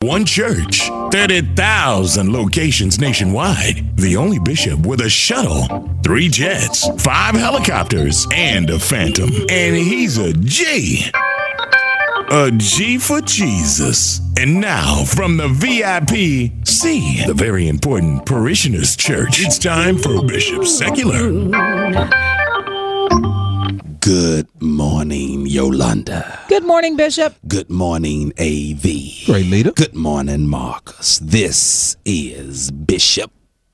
one church, 30,000 locations nationwide. The only bishop with a shuttle, 3 jets, 5 helicopters, and a Phantom. And he's a G. A G for Jesus. And now, from the VIP, C, the very important Parishioners Church, it's time for Bishop Secular. Good morning, Yolanda. Good morning, Bishop. Good morning, AV. Great leader. Good morning, Marcus. This is Bishop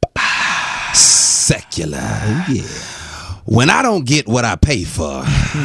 Secular. Oh, yeah. When I don't get what I pay for,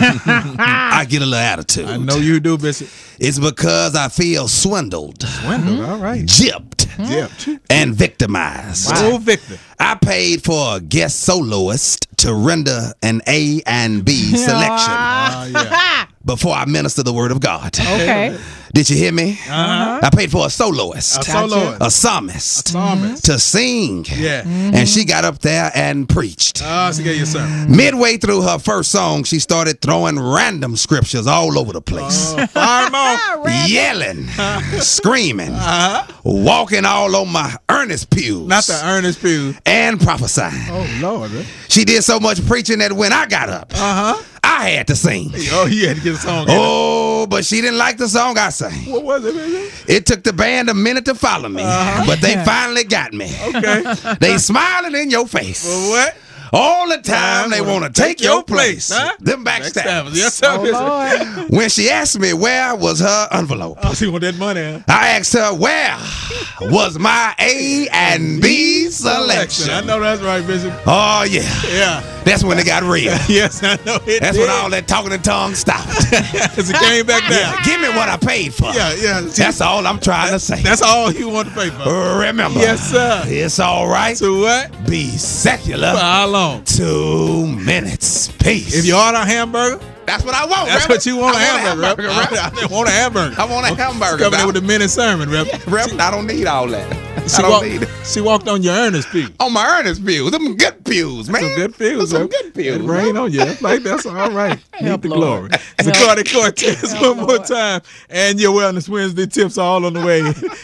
I get a little attitude. I know you do, Bishop. It's because I feel swindled, All right. gypped, and victimized. Wow. Victor. I paid for a guest soloist to render an A and B selection before I minister the word of God. Okay. Did you hear me? I paid for a soloist, a psalmist, to sing. Yeah. And she got up there and preached. She gave you a sermon. Midway through her first song, she started throwing random scriptures all over the place. Fire 'em off. Yelling, screaming, walking all on my Ernest pews. Not the Ernest pew. And prophesying. Oh, Lord. She did so much preaching that when I got up, I had to sing. Oh, you had to get a song. Oh, but she didn't like the song I sang. What was it, baby? It took the band a minute to follow me, but they finally got me. Okay. They smiling in your face. Well, what? All the time they want to take your place. Huh? Them backstabbers. Yes, sir, Bishop. When she asked me where was her envelope, Oh, she want that money, huh? I asked her where was my A and B selection. I know that's right, Bishop. Oh, yeah. Yeah. That's when it got real. Yes, I know it. That's when all that talking in tongues stopped. As it came back down. Give me what I paid for. Yeah. That's all I'm trying to say. That's all you want to pay for. Remember. Yes, sir. It's all right. So what? Be secular. For how long? 2 minutes. Peace. If you order a hamburger, that's what I want. that's Rep. what you want. I A hamburger. Rep. I didn't want a hamburger. I want a hamburger. Coming in with a mini sermon, Rep. Rep, I don't need all that. I don't need it. She walked on your Ernest pew. On my Ernest pews. Them good pews, man. Some good pews. Some good pews. It rain on you. Like that's all right. Help, Need the Lord. glory. Zacardi Cortez one more time. And your Wellness Wednesday tips are all on the way.